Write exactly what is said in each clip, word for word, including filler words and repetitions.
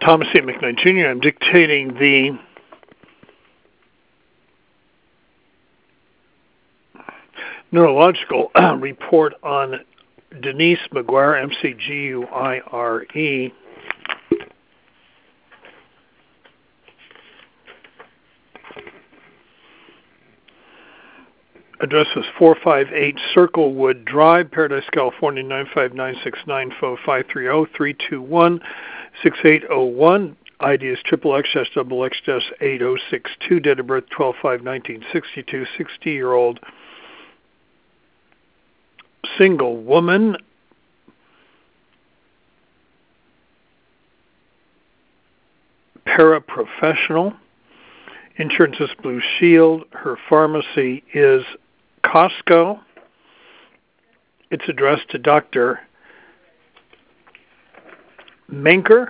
Thomas A. McKnight Junior I'm dictating the neurological report on Denise McGuire, M C G U I R E. Address is four five eight Circlewood Drive, Paradise, California, nine five nine six nine, phone five three zero, three two one, six eight zero one. I D is triple X S double X eight zero six two. Date of birth twelve five nineteen sixty-two. sixty-year-old single woman. Paraprofessional. Insurance is Blue Shield. Her pharmacy is Costco. It's addressed to Doctor Menker.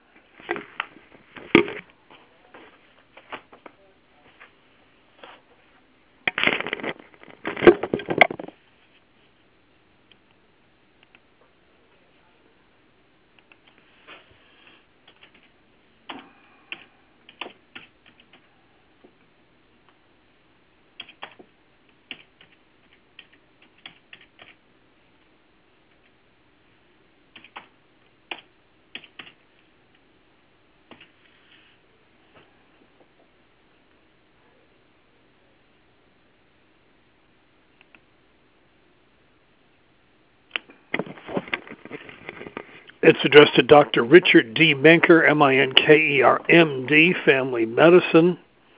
It's addressed to Doctor Richard D. Menker, M I N K E R, M D, Family Medicine.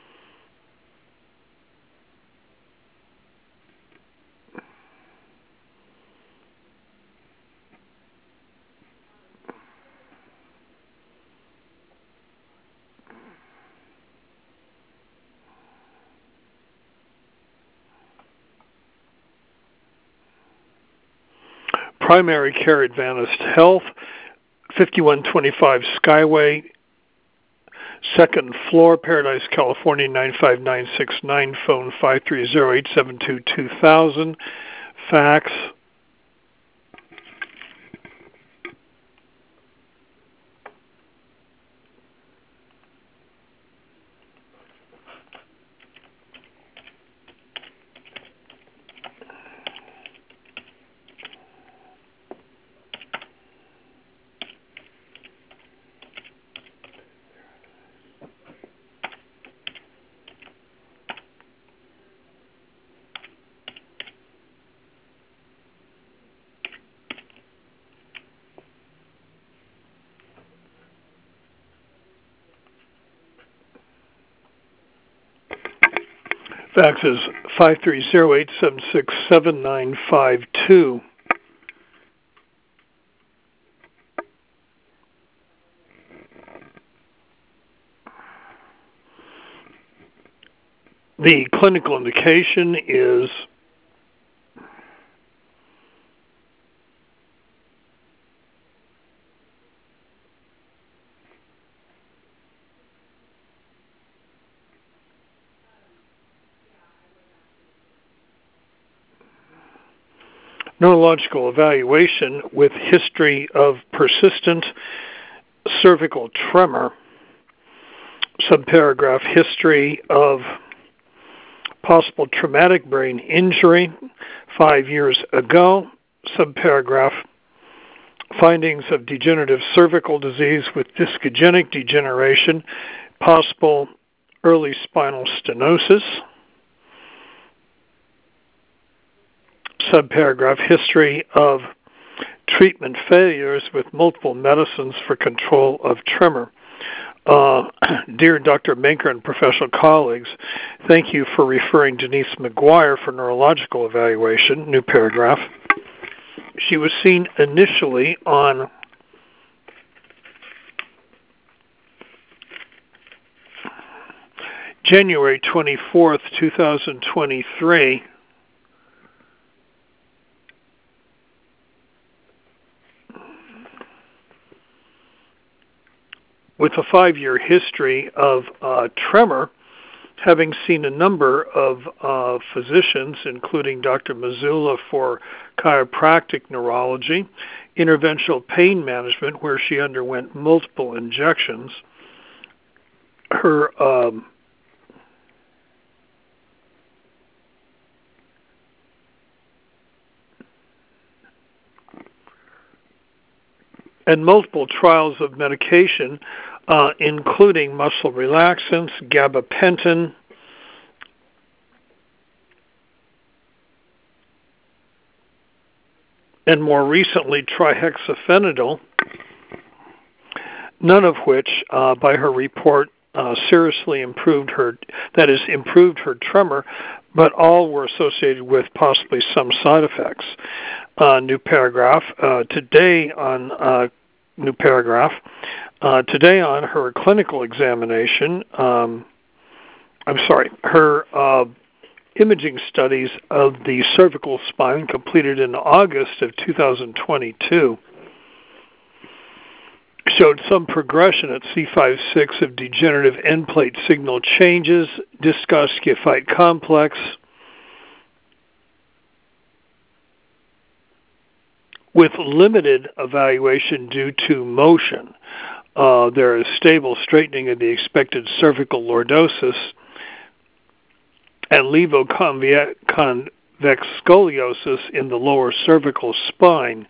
Primary Care Advanced Health, fifty-one twenty-five Skyway, second floor, Paradise, California, nine five nine six nine, phone five three zero, eight seven two, two thousand, fax Fax is five three zero, eight seven six, seven nine five two. The clinical indication is neurological evaluation with history of persistent cervical tremor, subparagraph history of possible traumatic brain injury five years ago, subparagraph findings of degenerative cervical disease with discogenic degeneration, possible early spinal stenosis, subparagraph history of treatment failures with multiple medicines for control of tremor. Uh, dear Doctor Menker and professional colleagues, thank you for referring Denise McGuire for neurological evaluation. New paragraph. She was seen initially on January twenty-fourth, two thousand twenty-three. With a five-year history of uh, tremor, having seen a number of uh, physicians, including Doctor Mazula for chiropractic neurology, interventional pain management, where she underwent multiple injections, her um, and multiple trials of medication, uh, including muscle relaxants, gabapentin, and more recently trihexyphenidyl, none of which, uh, by her report, uh, seriously improved her, that is, improved her tremor, but all were associated with possibly some side effects. Uh, new paragraph. Uh, today on uh, new paragraph. Uh, today on her clinical examination, um, I'm sorry, her uh, imaging studies of the cervical spine completed in August of two thousand twenty-two showed some progression at C five six of degenerative end plate signal changes, disc osteophyte complex, with limited evaluation due to motion. Uh, there is stable straightening of the expected cervical lordosis and levoconvex scoliosis in the lower cervical spine.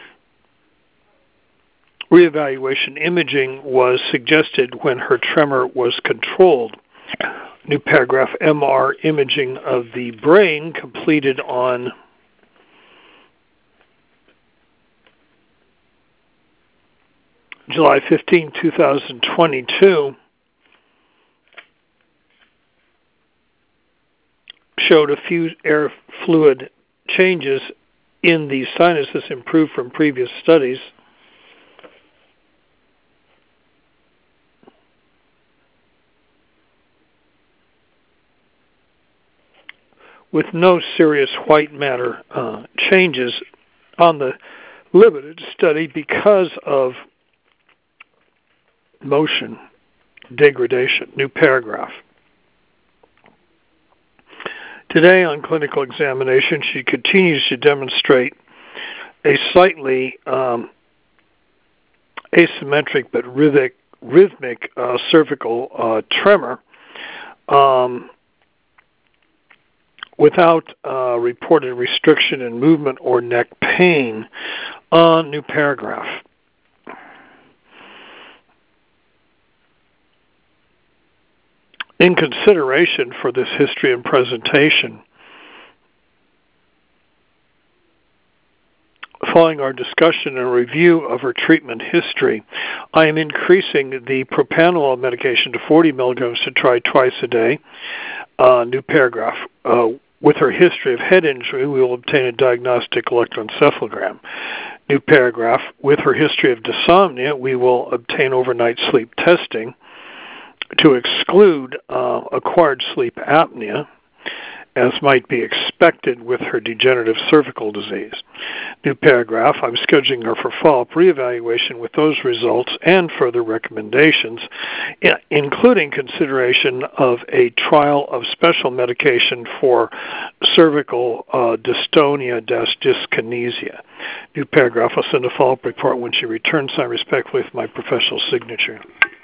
Reevaluation imaging was suggested when her tremor was controlled. New paragraph. M R imaging of the brain completed on July fifteenth, two thousand twenty-two showed a few air fluid changes in the sinuses improved from previous studies. With no serious white matter uh, changes on the limited study because of motion degradation. New paragraph. Today on clinical examination, she continues to demonstrate a slightly um, asymmetric but rhythmic, rhythmic uh, cervical uh, tremor um, without uh, reported restriction in movement or neck pain. Uh, new paragraph. In consideration for this history and presentation, following our discussion and review of her treatment history, I am increasing the propranolol medication to forty milligrams to try twice a day. Uh, new paragraph. Uh, with her history of head injury, we will obtain a diagnostic electroencephalogram. New paragraph. With her history of dysomnia, we will obtain overnight sleep testing to exclude uh, acquired sleep apnea, as might be expected with her degenerative cervical disease. New paragraph. I'm scheduling her for follow-up reevaluation with those results and further recommendations, including consideration of a trial of special medication for cervical uh, dystonia-dyskinesia. New paragraph. I'll send a follow-up report when she returns. I respectfully with my professional signature.